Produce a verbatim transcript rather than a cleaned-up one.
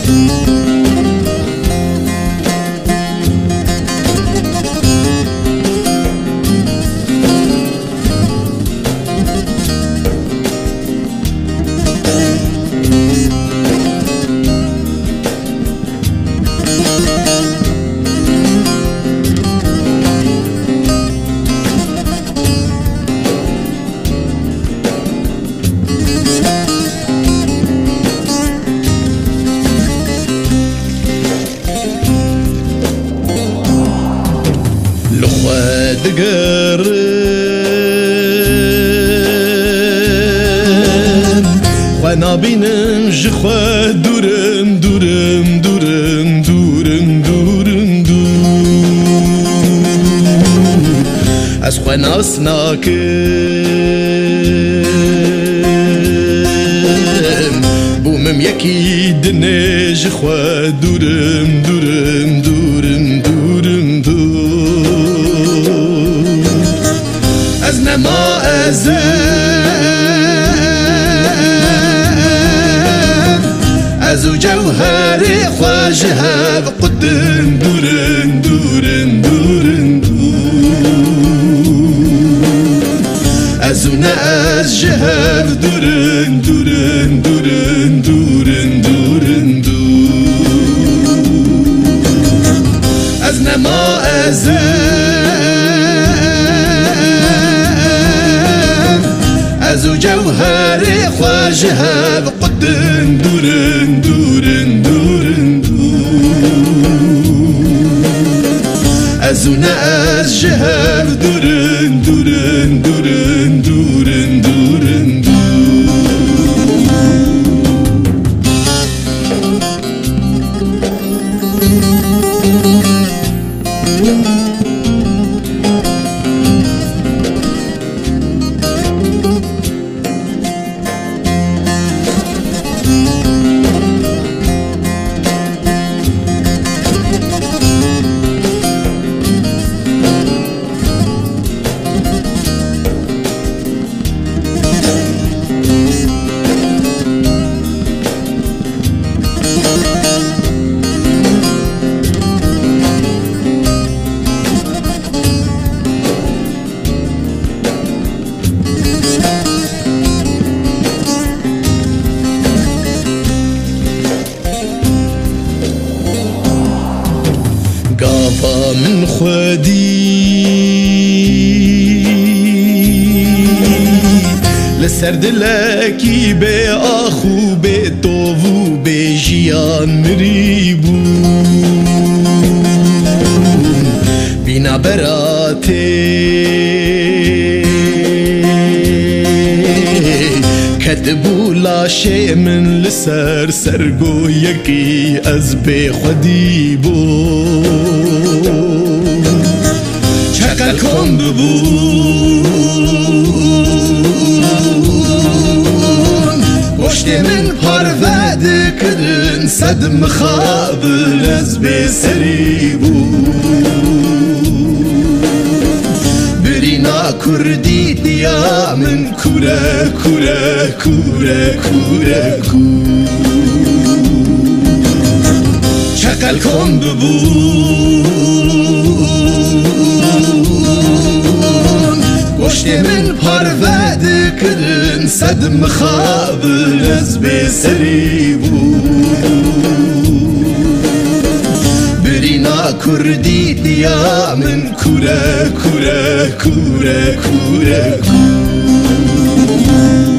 دگرم خوانا بینم جخوا دورم دورم دورم دورم دورم دور از خواناس ناکم بومم یکی دنه جخوا دورم دورم دورم دورم دور از نما ازم ازو جوهر خواجه قدم دورن دورن دورن دور ازو ناز جهر دورن دورن دورن دورن دورن دور از نما ازم ازو جوهر خواجه قدم دورن دورن دورن دور ازو ناز جهر دورن دورن دورن دورن دورن دور قافا من خودي لسر دلكي بي اخو بي طوفو بي جيان مريبون بينا براتي كتبو لاشي من لسر سرقو يكي از بي خودي بون چقل کن ببون پشت من پرود کردن صد مخابل از بی سری بون برینا کردی دیا من کوره کوره کوره کوره کور چقل کن ببون پشت من پرود کردن صد مخابل از بی سری بود برینا کردی دیا من کوره کوره کوره کوره کوره